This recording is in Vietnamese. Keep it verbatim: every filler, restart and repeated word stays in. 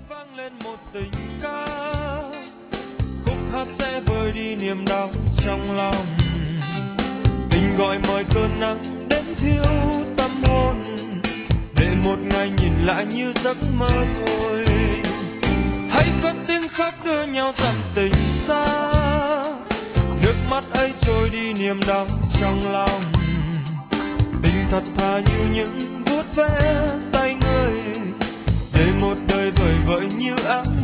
vang lên một tình ca, khúc hát sẽ vơi đi niềm đau trong lòng. Tình gọi mời cơn nắng đến thiêu tâm hồn, để một ngày nhìn lại như giấc mơ thôi. Hãy cất tiếng khóc đưa nhau dặm tình xa, nước mắt ấy trôi đi niềm đau trong lòng. Tình thật thà như những vuốt ve tay người, để một đời vời vợi như áng